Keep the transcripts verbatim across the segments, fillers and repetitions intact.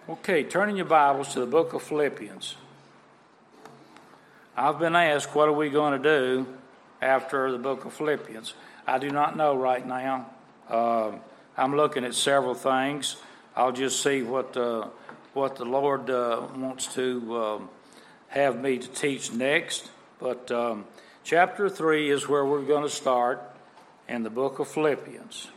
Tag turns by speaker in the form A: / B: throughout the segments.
A: Okay, turning your Bibles to the book of Philippians. I've been asked, what are we going to do after the book of Philippians? I do not know right now. Uh, I'm looking at several things. I'll just see what uh, what the Lord uh, wants to uh, have me to teach next. But um, chapter three is where we're going to start in the book of Philippians.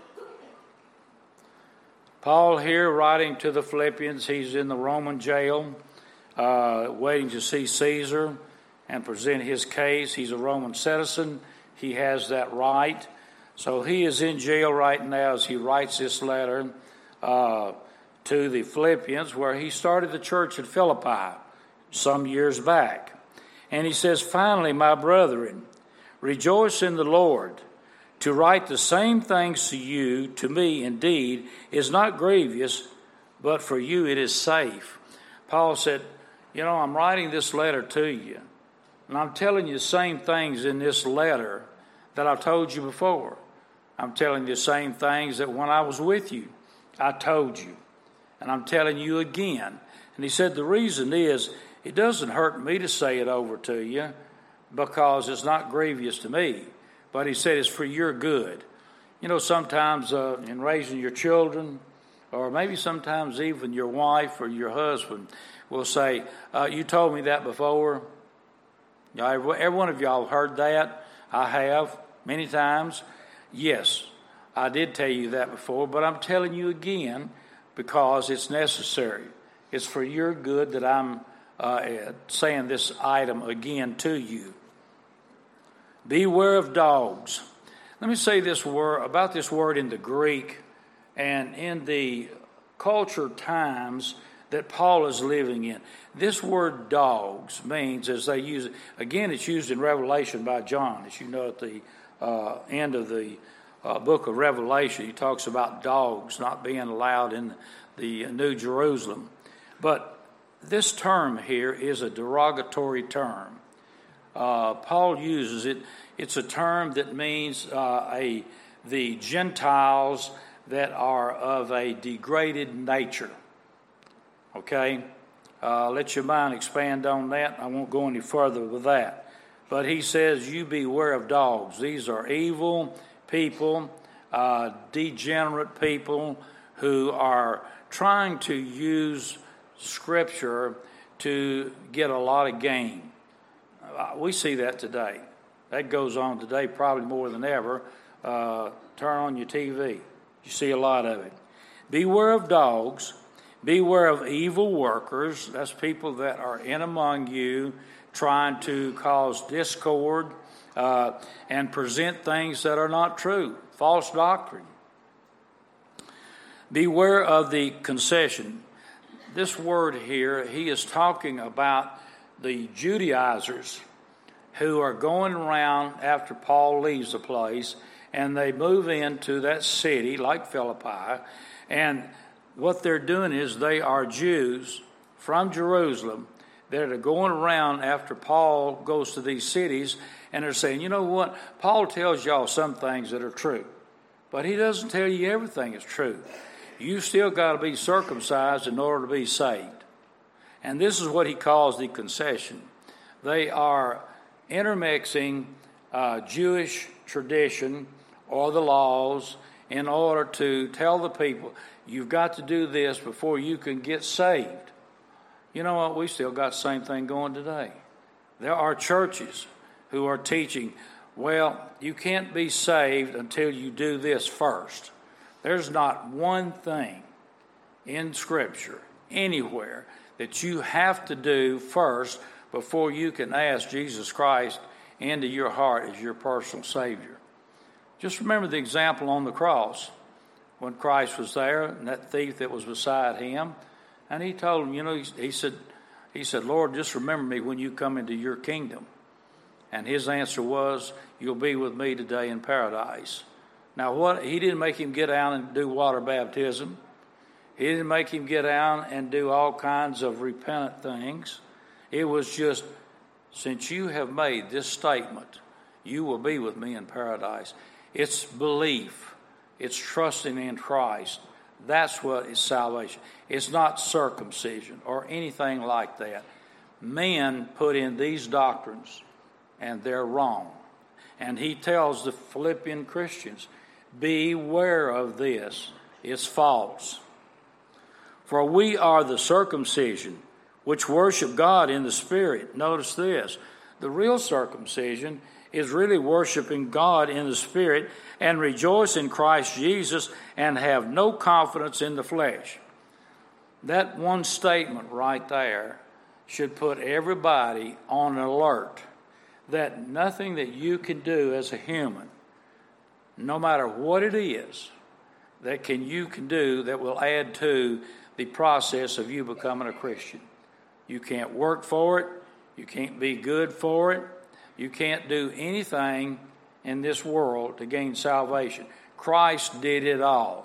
A: Paul here writing to the Philippians, he's in the Roman jail, uh, waiting to see Caesar and present his case. He's a Roman citizen. He has that right. So he is in jail right now as he writes this letter uh, to the Philippians, where he started the church at Philippi some years back. And he says, "Finally, my brethren, rejoice in the Lord. To write the same things to you, to me indeed, is not grievous, but for you it is safe." Paul said, you know, I'm writing this letter to you, and I'm telling you the same things in this letter that I told you before. I'm telling you the same things that when I was with you, I told you. And I'm telling you again. And he said, the reason is, it doesn't hurt me to say it over to you, because it's not grievous to me. But he said it's for your good. You know, sometimes uh, in raising your children, or maybe sometimes even your wife or your husband will say, uh, you told me that before. You know, every one of y'all heard that. I have many times. Yes, I did tell you that before, but I'm telling you again because it's necessary. It's for your good that I'm uh, saying this item again to you. Beware of dogs. Let me say this word about this word in the Greek and in the culture times that Paul is living in. This word dogs means, as they use it, again, it's used in Revelation by John. As you know, at the uh, end of the uh, book of Revelation, he talks about dogs not being allowed in the New Jerusalem. But this term here is a derogatory term. Uh, Paul uses it. It's a term that means uh, a the Gentiles that are of a degraded nature. Okay? Uh, let your mind expand on that. I won't go any further with that. But he says, you beware of dogs. These are evil people, uh, degenerate people who are trying to use Scripture to get a lot of gain. We see that today. That goes on today probably more than ever. Uh, turn on your T V. You see a lot of it. Beware of dogs. Beware of evil workers. That's people that are in among you trying to cause discord uh, and present things that are not true. False doctrine. Beware of the concession. This word here, he is talking about the Judaizers who are going around after Paul leaves the place, and they move into that city like Philippi, and what they're doing is they are Jews from Jerusalem that are going around after Paul goes to these cities, and they're saying, you know what, Paul tells y'all some things that are true, but he doesn't tell you everything is true. You still got to be circumcised in order to be saved. And this is what he calls the concession. They are intermixing uh, Jewish tradition or the laws in order to tell the people, you've got to do this before you can get saved. You know what? We still got the same thing going today. There are churches who are teaching, well, you can't be saved until you do this first. There's not one thing in Scripture, anywhere, that you have to do first before you can ask Jesus Christ into your heart as your personal Savior. Just remember the example on the cross when Christ was there and that thief that was beside him, and he told him, you know, he, he said, he said, Lord, just remember me when you come into your kingdom. And his answer was, you'll be with me today in paradise. Now, what? He didn't make him get out and do water baptism. He didn't make him get out and do all kinds of repentant things. It was just, since you have made this statement, you will be with me in paradise. It's belief. It's trusting in Christ That's what is salvation. It's not circumcision or anything like that. Men put in these doctrines, and they're wrong. And he tells the Philippian Christians, beware of this. It's false. For we are the circumcision, which worship God in the Spirit. Notice this. The real circumcision is really worshiping God in the Spirit and rejoice in Christ Jesus and have no confidence in the flesh. That one statement right there should put everybody on alert that nothing that you can do as a human, no matter what it is, that can you can do that will add to the process of you becoming a Christian. You can't work for it. You can't be good for it. You can't do anything in this world to gain salvation. Christ did it all.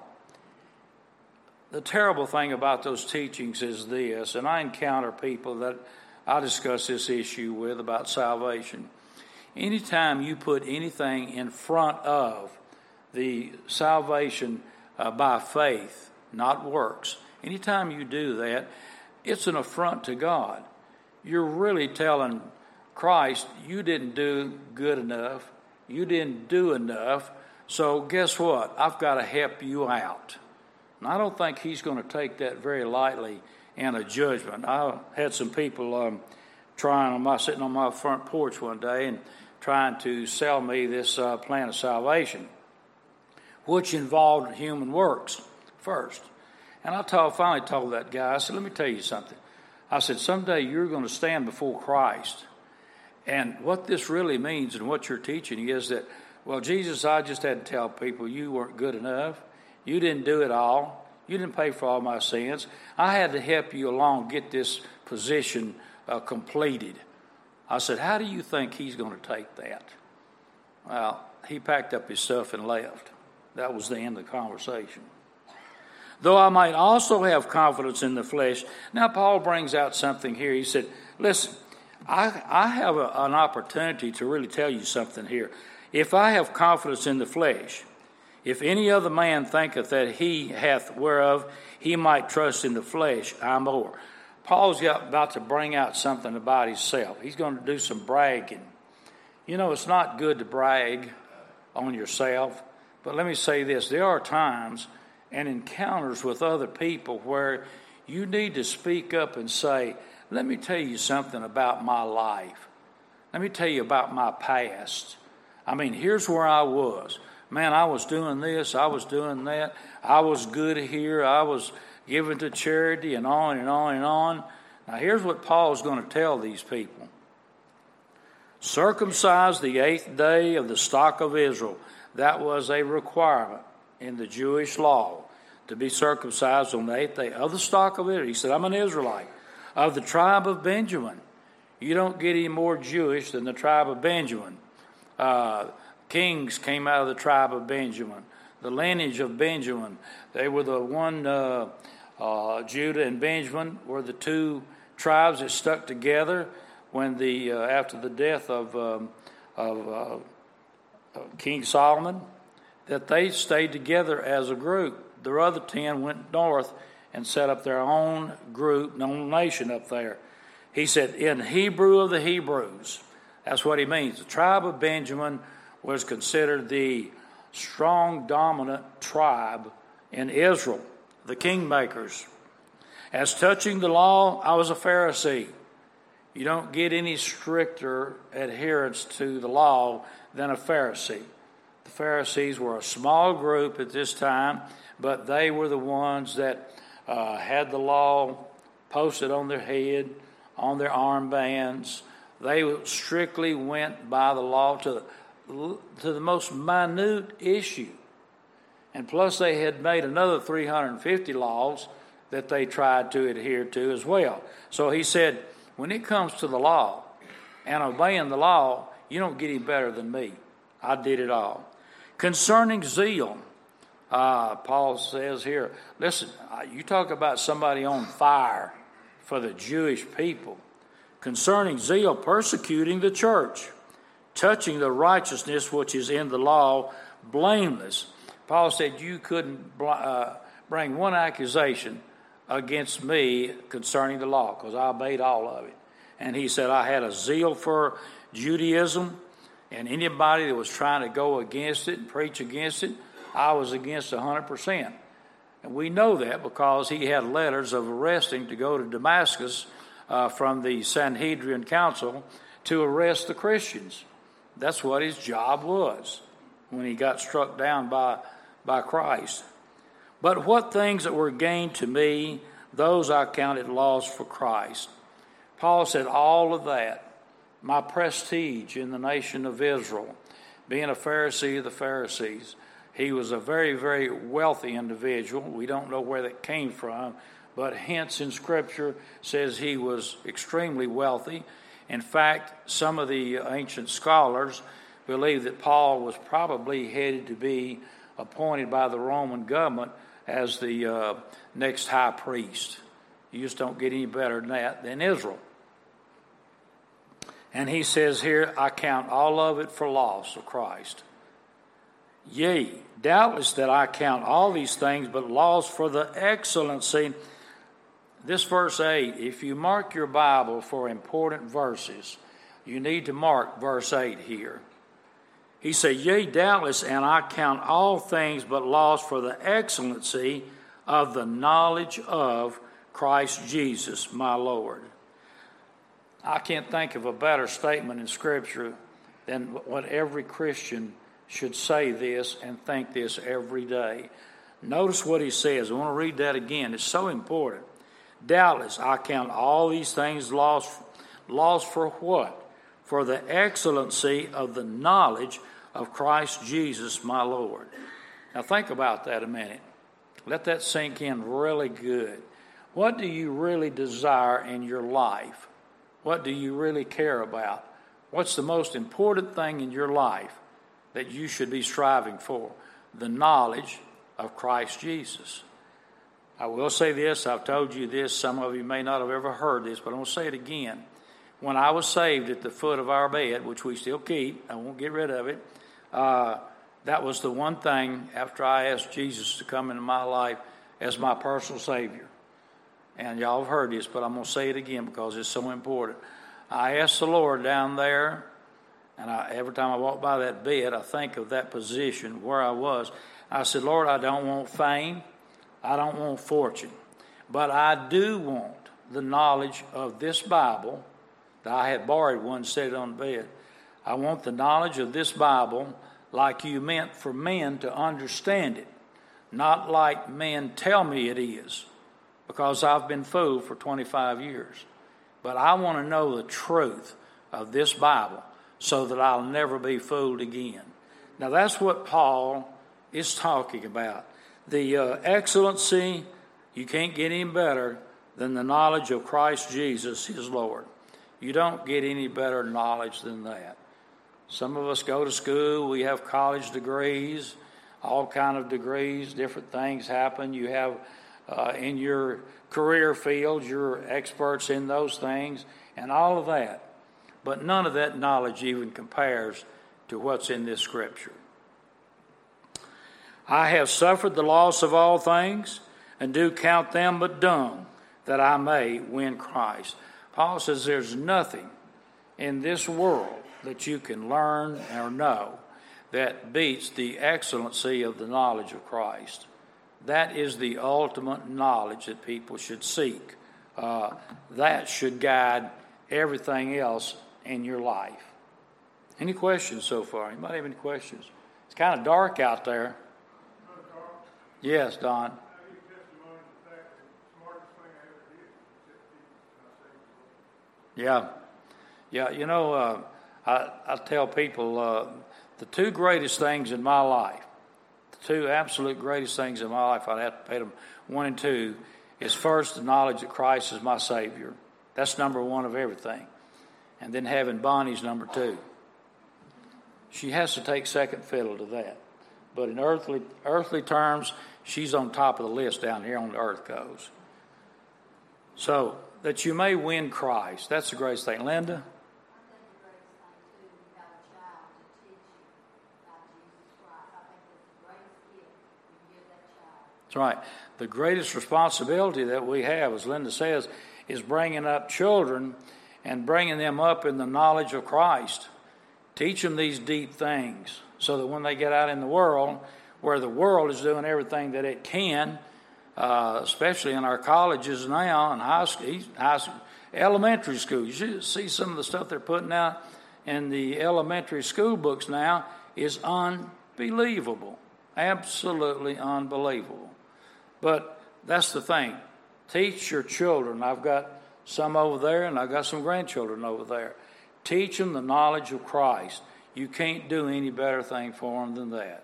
A: The terrible thing about those teachings is this, and I encounter people that I discuss this issue with about salvation. Anytime you put anything in front of the salvation uh, by faith, not works, anytime you do that, it's an affront to God. You're really telling Christ, you didn't do good enough, you didn't do enough, so guess what? I've got to help you out. And I don't think he's going to take that very lightly in a judgment. I had some people um, trying on my sitting on my front porch one day and trying to sell me this uh, plan of salvation, which involved human works first. And I told, finally told that guy, I said, let me tell you something. I said, someday you're going to stand before Christ. And what this really means and what you're teaching is that, well, Jesus, I just had to tell people you weren't good enough. You didn't do it all. You didn't pay for all my sins. I had to help you along get this position uh, completed. I said, how do you think he's going to take that? Well, he packed up his stuff and left. That was the end of the conversation. Though I might also have confidence in the flesh. Now, Paul brings out something here. He said, listen, I, I have a, an opportunity to really tell you something here. If I have confidence in the flesh, if any other man thinketh that he hath whereof he might trust in the flesh, I more. Paul's got, about to bring out something about himself. He's going to do some bragging. You know, it's not good to brag on yourself. But let me say this. There are times and encounters with other people where you need to speak up and say, let me tell you something about my life. Let me tell you about my past. I mean, here's where I was. Man, I was doing this, I was doing that. I was good here, I was giving to charity, and on and on and on. Now, here's what Paul's going to tell these people. Circumcised the eighth day of the stock of Israel. That was a requirement in the Jewish law, to be circumcised on the eighth day of the stock of Israel. He said, I'm an Israelite of the tribe of Benjamin. You don't get any more Jewish than the tribe of Benjamin. Uh, kings came out of the tribe of Benjamin. The lineage of Benjamin, they were the one, uh, uh, Judah and Benjamin were the two tribes that stuck together when the uh, after the death of, um, of uh, King Solomon, that they stayed together as a group. The other ten went north and set up their own group, own nation up there. He said, in Hebrew of the Hebrews, that's what he means. The tribe of Benjamin was considered the strong, dominant tribe in Israel, the kingmakers. As touching the law, I was a Pharisee. You don't get any stricter adherence to the law than a Pharisee. The Pharisees were a small group at this time, but they were the ones that uh, had the law posted on their head, on their armbands. They strictly went by the law to, to the most minute issue. And plus they had made another three hundred fifty laws that they tried to adhere to as well. So he said, when it comes to the law and obeying the law, you don't get any better than me. I did it all. Concerning zeal, uh, Paul says here, listen, you talk about somebody on fire for the Jewish people. Concerning zeal, persecuting the church, touching the righteousness which is in the law, blameless. Paul said you couldn't uh, bring one accusation against me concerning the law, because I obeyed all of it. And he said I had a zeal for Judaism, and anybody that was trying to go against it and preach against it, I was against one hundred percent. And we know that because he had letters of arresting to go to Damascus uh, from the Sanhedrin Council to arrest the Christians. That's what his job was when he got struck down by, by Christ. But what things that were gained to me, those I counted loss for Christ. Paul said all of that, my prestige in the nation of Israel, being a Pharisee of the Pharisees. He was a very, very wealthy individual. We don't know where that came from, but hence in Scripture says he was extremely wealthy. In fact, some of the ancient scholars believe that Paul was probably headed to be appointed by the Roman government as the uh, next high priest. You just don't get any better than that than Israel. And he says here, I count all of it for loss of Christ. Yea, doubtless that I count all these things, but loss for the excellency. This verse eight, if you mark your Bible for important verses, you need to mark verse eight here. He said, yea, doubtless, and I count all things but loss for the excellency of the knowledge of Christ Jesus, my Lord. I can't think of a better statement in Scripture than what every Christian should say this and think this every day. Notice what he says. I want to read that again. It's so important. Doubtless, I count all these things lost. Lost for what? For the excellency of the knowledge of Christ Jesus, my Lord. Now think about that a minute. Let that sink in really good. What do you really desire in your life? What do you really care about? What's the most important thing in your life that you should be striving for? The knowledge of Christ Jesus. I will say this, I've told you this, some of you may not have ever heard this, but I'm going to say it again. When I was saved at the foot of our bed, which we still keep, I won't get rid of it, uh, that was the one thing after I asked Jesus to come into my life as my personal Savior. And y'all have heard this, but I'm going to say it again because it's so important. I asked the Lord down there, and I, every time I walk by that bed, I think of that position where I was. I said, Lord, I don't want fame. I don't want fortune. But I do want the knowledge of this Bible that I had borrowed one and set it on the bed. I want the knowledge of this Bible like you meant for men to understand it, not like men tell me it is, because I've been fooled for twenty-five years. But I want to know the truth of this Bible so that I'll never be fooled again. Now that's what Paul is talking about. The uh, excellency, you can't get any better than the knowledge of Christ Jesus, his Lord. You don't get any better knowledge than that. Some of us go to school, we have college degrees, all kind of degrees, different things happen. You have uh, in your career field, you're experts in those things and all of that. But none of that knowledge even compares to what's in this Scripture. I have suffered the loss of all things and do count them but dung, that I may win Christ. Paul says there's nothing in this world that you can learn or know that beats the excellency of the knowledge of Christ. That is the ultimate knowledge that people should seek. Uh, that should guide everything else in your life. Any questions so far? Anybody have any questions? It's kind of dark out there. Yes, Don. Yeah. Yeah, you know, uh, I, I tell people uh, the two greatest things in my life, the two absolute greatest things in my life, I'd have to pay them one and two, is first the knowledge that Christ is my Savior. That's number one of everything. And then having Bonnie's number two. She has to take second fiddle to that. But in earthly earthly terms, she's on top of the list down here on the earth goes. So, that you may win Christ. That's the greatest thing. Linda? That's That's right. The greatest responsibility that we have, as Linda says, is bringing up children and bringing them up in the knowledge of Christ. Teach them these deep things so that when they get out in the world, where the world is doing everything that it can, uh, especially in our colleges now and high school, high school, elementary school. You should see some of the stuff they're putting out in the elementary school books now is unbelievable. Absolutely unbelievable. But that's the thing. Teach your children. I've got some over there and I've got some grandchildren over there. Teach them the knowledge of Christ. You can't do any better thing for them than that.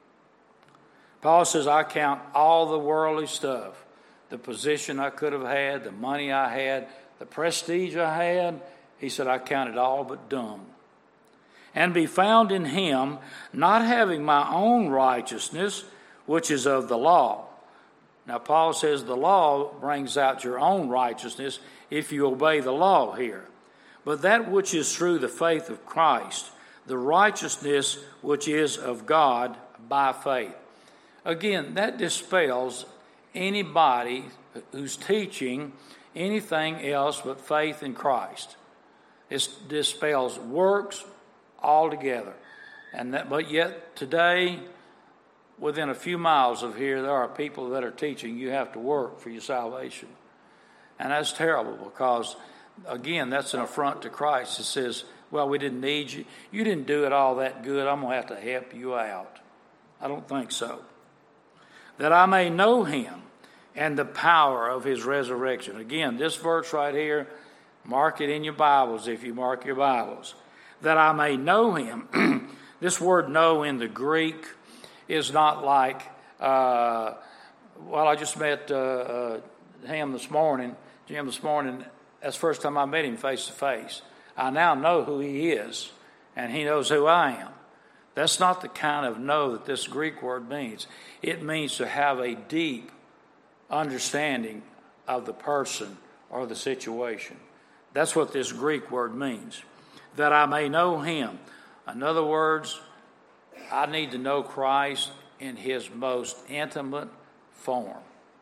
A: Paul says, I count all the worldly stuff, the position I could have had, the money I had, the prestige I had. He said, I count it all but dung. And be found in him, not having my own righteousness, which is of the law. Now, Paul says the law brings out your own righteousness if you obey the law here. But that which is through the faith of Christ, the righteousness which is of God by faith. Again, that dispels anybody who's teaching anything else but faith in Christ. It dispels works altogether. And that, but yet today, within a few miles of here, there are people that are teaching you have to work for your salvation. And that's terrible because, again, that's an affront to Christ. It says, well, we didn't need you. You didn't do it all that good. I'm going to have to help you out. I don't think so. That I may know him and the power of his resurrection. Again, this verse right here, mark it in your Bibles if you mark your Bibles. That I may know him. This word know in the Greek is not like, uh, well, I just met uh, uh, him this morning, Jim this morning. That's the first time I met him face to face. I now know who he is, and he knows who I am. That's not the kind of know that this Greek word means. It means to have a deep understanding of the person or the situation. That's what this Greek word means. That I may know him. In other words, I need to know Christ in his most intimate form.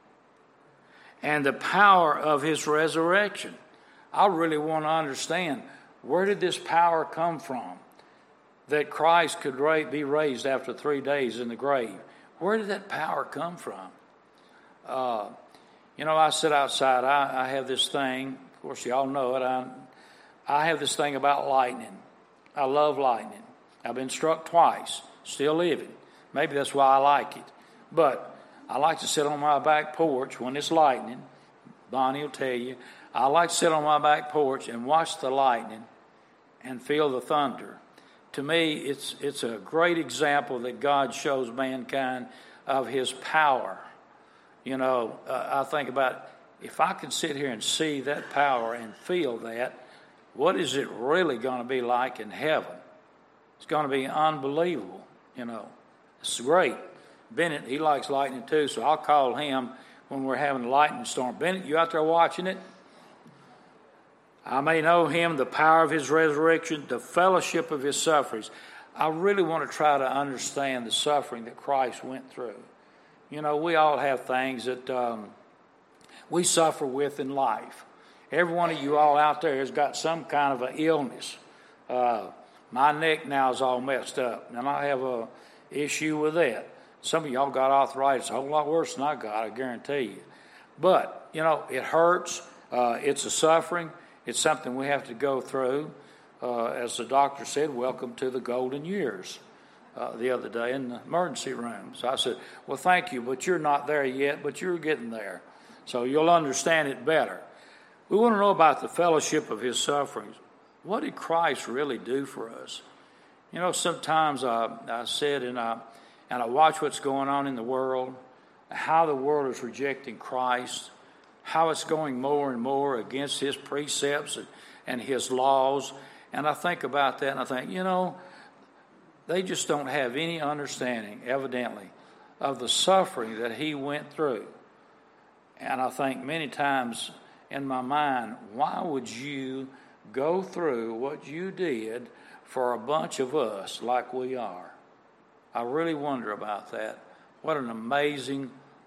A: And the power of his resurrection. I really want to understand, where did this power come from? That Christ could be raised after three days in the grave. Where did that power come from? Uh, you know, I sit outside. I, I have this thing. Of course, y'all know it. I, I have this thing about lightning. I love lightning. I've been struck twice. Still living. Maybe that's why I like it. But I like to sit on my back porch when it's lightning. Bonnie will tell you. I like to sit on my back porch and watch the lightning and feel the thunder. To me, it's it's a great example that God shows mankind of his power. You know, uh, I think about, if I could sit here and see that power and feel that, what is it really going to be like in heaven? It's going to be unbelievable, you know. It's great. Bennett, he likes lightning too, so I'll call him when we're having a lightning storm. Bennett, you out there watching it? I may know him, the power of his resurrection, the fellowship of his sufferings. I really want to try to understand the suffering that Christ went through. You know, we all have things that um, we suffer with in life. Every one of you all out there has got some kind of an illness. Uh, my neck now is all messed up, and I have a issue with that. Some of y'all got arthritis a whole lot worse than I got, I guarantee you. But, you know, it hurts. Uh, it's a suffering. It's something we have to go through. Uh, as the doctor said, welcome to the golden years uh, the other day in the emergency room. So I said, well, thank you, but you're not there yet, but you're getting there. So you'll understand it better. We want to know about the fellowship of his sufferings. What did Christ really do for us? You know, sometimes I, I sit and I, and I watch what's going on in the world, how the world is rejecting Christ, how it's going more and more against his precepts and, and his laws. And I think about that and I think, you know, they just don't have any understanding, evidently, of the suffering that he went through. And I think many times in my mind, why would you go through what you did for a bunch of us like we are? I really wonder about that. What an amazing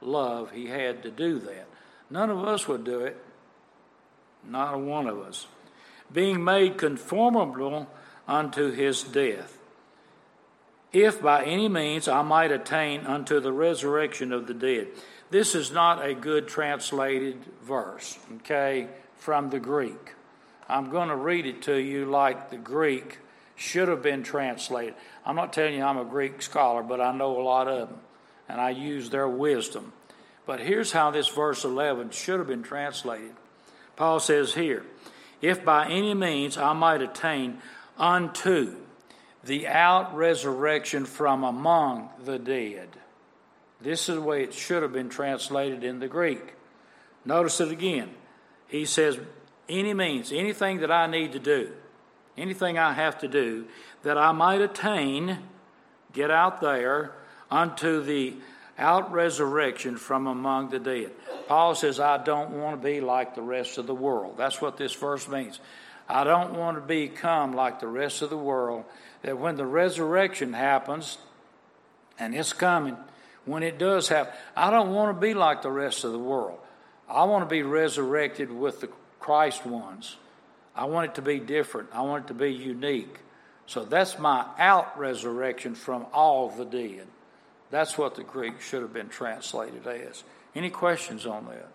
A: love, he had to do that. None of us would do it. Not a one of us. Being made conformable unto his death, if by any means I might attain unto the resurrection of the dead. This is not a good translated verse, okay, from the Greek. I'm going to read it to you like the Greek should have been translated. I'm not telling you I'm a Greek scholar, but I know a lot of them, and I use their wisdom. But here's how this verse eleven should have been translated. Paul says here, if by any means I might attain unto the out-resurrection from among the dead. This is the way it should have been translated in the Greek. Notice it again. He says, any means, anything that I need to do, anything I have to do, that I might attain, get out there, unto the out-resurrection from among the dead. Paul says, I don't want to be like the rest of the world. That's what this verse means. I don't want to become like the rest of the world, that when the resurrection happens, and it's coming, when it does happen, I don't want to be like the rest of the world. I want to be resurrected with the Christ ones. I want it to be different. I want it to be unique. So that's my out-resurrection from all the dead. That's what the Greek should have been translated as. Any questions on that?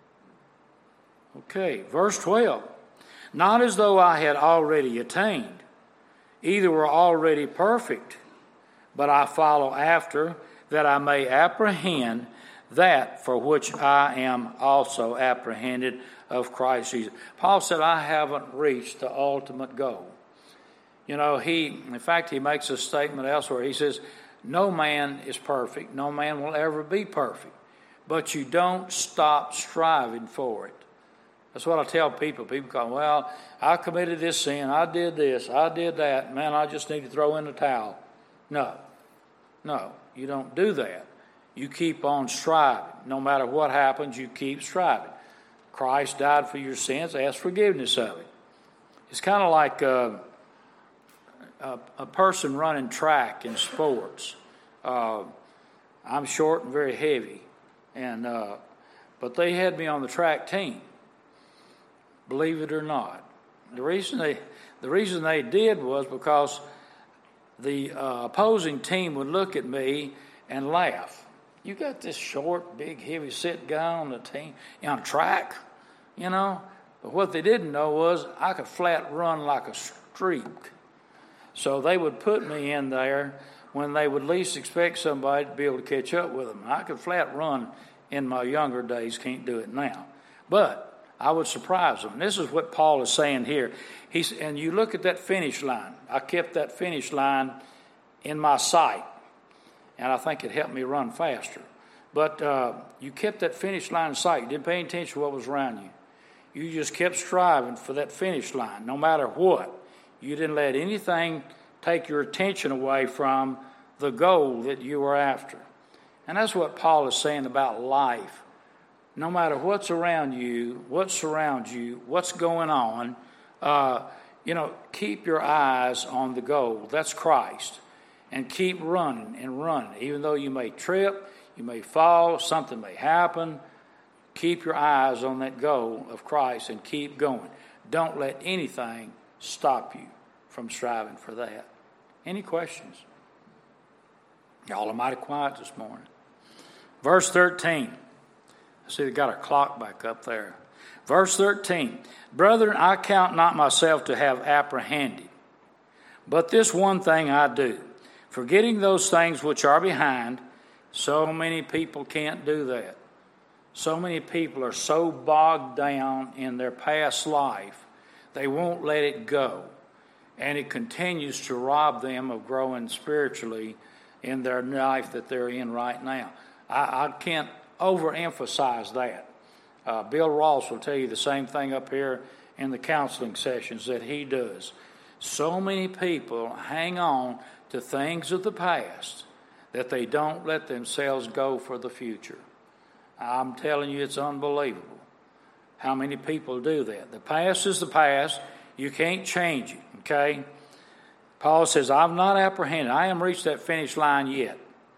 A: Okay, verse twelve. Not as though I had already attained, either were already perfect, but I follow after, that I may apprehend that for which I am also apprehended of Christ Jesus. Paul said, I haven't reached the ultimate goal. You know, he, in fact, he makes a statement elsewhere. He says, no man is perfect. No man will ever be perfect. But you don't stop striving for it. That's what I tell people. People go, well, I committed this sin. I did this. I did that. Man, I just need to throw in the towel. No. No, you don't do that. You keep on striving. No matter what happens, you keep striving. Christ died for your sins. Ask forgiveness of it. It's kind of like a, a, a person running track in sports. Uh, I'm short and very heavy, and uh, but they had me on the track team. Believe it or not, the reason they the reason they did was because the uh, opposing team would look at me and laugh. You got this short, big, heavy-set guy on the team on track, you know. But what they didn't know was I could flat run like a streak. So they would put me in there when they would least expect somebody to be able to catch up with them. I could flat run in my younger days, can't do it now. But I would surprise them. And this is what Paul is saying here. He's, and you look at that finish line. I kept that finish line in my sight, and I think it helped me run faster. But uh, you kept that finish line in sight. You didn't pay attention to what was around you. You just kept striving for that finish line, no matter what. You didn't let anything take your attention away from the goal that you were after. And that's what Paul is saying about life. No matter what's around you, what surrounds you, what's going on, uh, you know, keep your eyes on the goal. That's Christ. And keep running and running. Even though you may trip, you may fall, something may happen, keep your eyes on that goal of Christ and keep going. Don't let anything stop you from striving for that. Any questions? Y'all are mighty quiet this morning. Verse thirteen. I see they got a clock back up there. Verse thirteen. Brethren, I count not myself to have apprehended, but this one thing I do, forgetting those things which are behind. So many people can't do that. So many people are so bogged down in their past life, they won't let it go. And it continues to rob them of growing spiritually in their life that they're in right now. I, I can't overemphasize that. Uh, Bill Ross will tell you the same thing up here in the counseling sessions that he does. So many people hang on to things of the past that they don't let themselves go for the future. I'm telling you, it's unbelievable how many people do that. The past is the past. You can't change it, okay? Paul says, I've not apprehended. I haven't reached that finish line yet.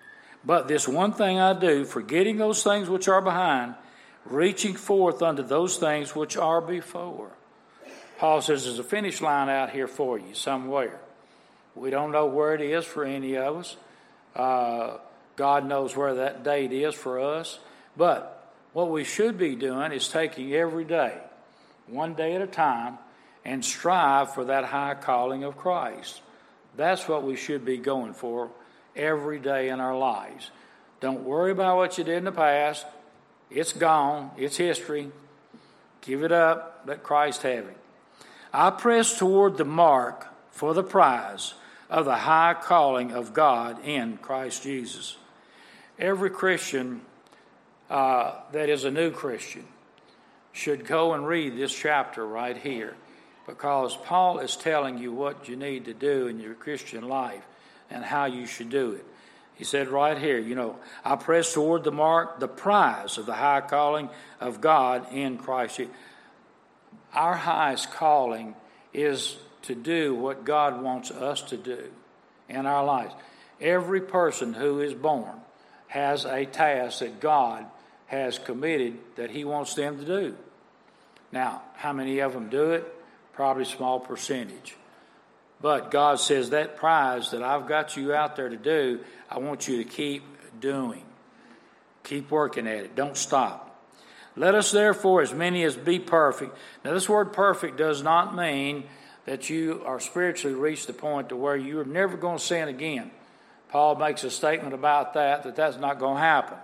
A: But this one thing I do, forgetting those things which are behind, reaching forth unto those things which are before. Paul says there's a finish line out here for you somewhere. We don't know where it is for any of us. Uh, God knows where that date is for us. But what we should be doing is taking every day, one day at a time, and strive for that high calling of Christ. That's what we should be going for every day in our lives. Don't worry about what you did in the past. It's gone. It's history. Give it up. Let Christ have it. I press toward the mark for the prize of the high calling of God in Christ Jesus. Every Christian uh, that is a new Christian should go and read this chapter right here, because Paul is telling you what you need to do in your Christian life and how you should do it. He said right here, you know, I press toward the mark, the prize of the high calling of God in Christ Jesus. Our highest calling is to do what God wants us to do in our lives. Every person who is born has a task that God has committed that he wants them to do. Now, how many of them do it? Probably a small percentage. But God says that prize that I've got you out there to do, I want you to keep doing. Keep working at it. Don't stop. Let us therefore, as many as be perfect. Now, this word perfect does not mean that you are spiritually reached the point to where you're never going to sin again. Paul makes a statement about that, that that's not going to happen.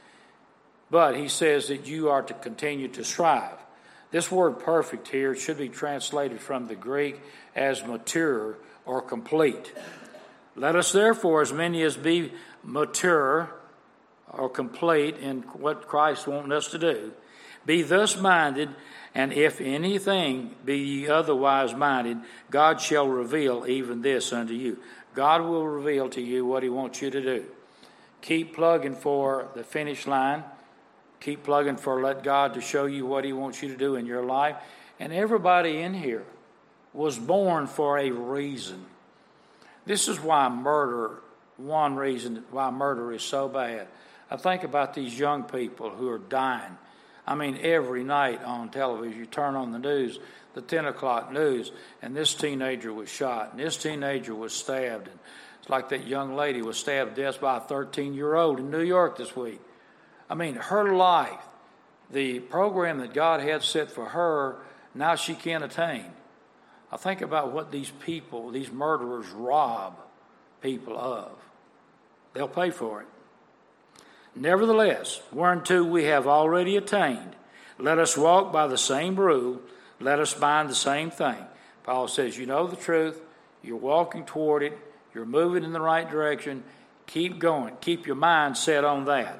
A: But he says that you are to continue to strive. This word perfect here should be translated from the Greek as mature or complete. Let us therefore, as many as be mature or complete in what Christ wants us to do, be thus minded, and if anything be ye otherwise minded, God shall reveal even this unto you. God will reveal to you what he wants you to do. Keep plugging for the finish line. Keep plugging for let God to show you what he wants you to do in your life. And everybody in here was born for a reason. This is why murder, one reason why murder is so bad. I think about these young people who are dying. I mean, every night on television, you turn on the news, the ten o'clock news, and this teenager was shot, and this teenager was stabbed. And it's like that young lady was stabbed to death by a thirteen-year-old in New York this week. I mean, her life, the program that God had set for her, now she can't attain. I think about what these people, these murderers, rob people of. They'll pay for it. Nevertheless, whereunto we have already attained, let us walk by the same rule, let us mind the same thing. Paul says, you know the truth, you're walking toward it, you're moving in the right direction, keep going, keep your mind set on that.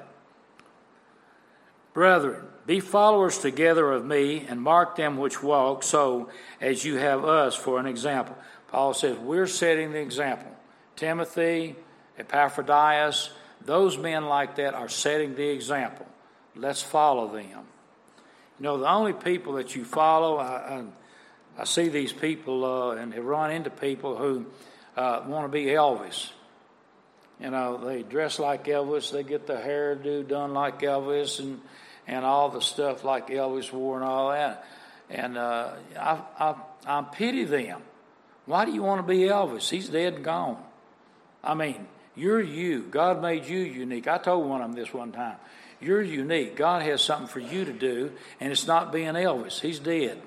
A: Brethren, be followers together of me, and mark them which walk so as you have us for an example. Paul says, we're setting the example. Timothy, Epaphroditus, those men like that are setting the example. Let's follow them. You know, the only people that you follow, I, I, I see these people uh, and have run into people who uh, want to be Elvis. You know, they dress like Elvis, they get their hairdo done like Elvis, and and all the stuff like Elvis wore and all that. And uh, I, I, I pity them. Why do you want to be Elvis? He's dead and gone. I mean, you're you. God made you unique. I told one of them this one time. You're unique. God has something for you to do, and it's not being Elvis. He's dead.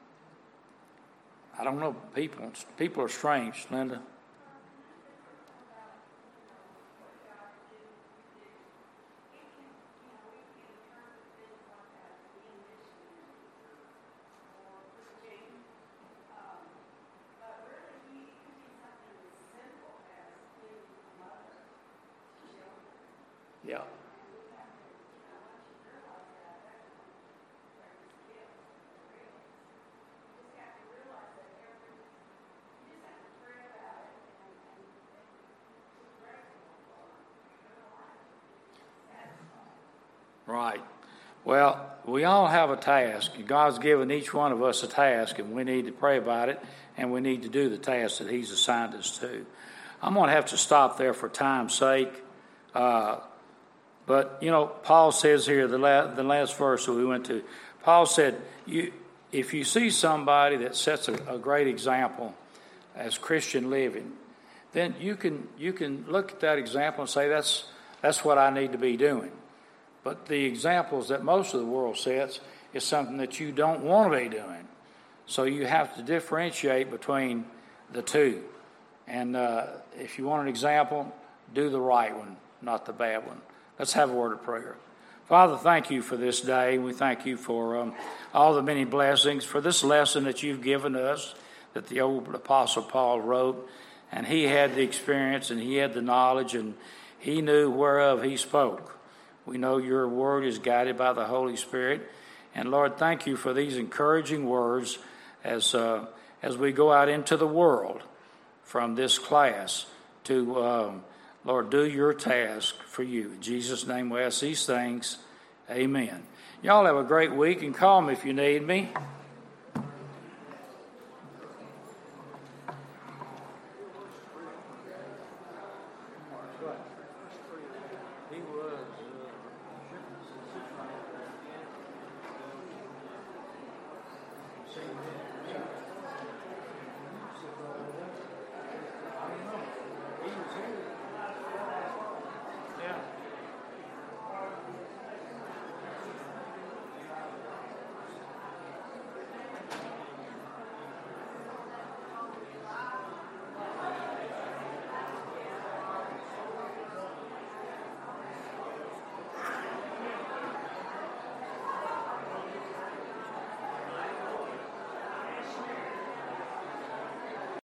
A: I don't know. People, people are strange, Linda. Yeah. Right. Well, we all have a task. God's given each one of us a task, and we need to pray about it, and we need to do the task that he's assigned us to. I'm going to have to stop there for time's sake. Uh, But, you know, Paul says here, the last, the last verse that we went to, Paul said, you, if you see somebody that sets a, a great example as Christian living, then you can you can look at that example and say, that's that's what I need to be doing. But the examples that most of the world sets is something that you don't want to be doing. So you have to differentiate between the two. And uh, if you want an example, do the right one, not the bad one. Let's have a word of prayer. Father, thank you for this day. We thank you for um, all the many blessings, for this lesson that you've given us, that the old Apostle Paul wrote. And he had the experience and he had the knowledge and he knew whereof he spoke. We know your word is guided by the Holy Spirit. And Lord, thank you for these encouraging words as uh, as we go out into the world from this class to, um, Lord, do your task for you. In Jesus' name we ask these things. Amen. Y'all have a great week and call me if you need me. Amen.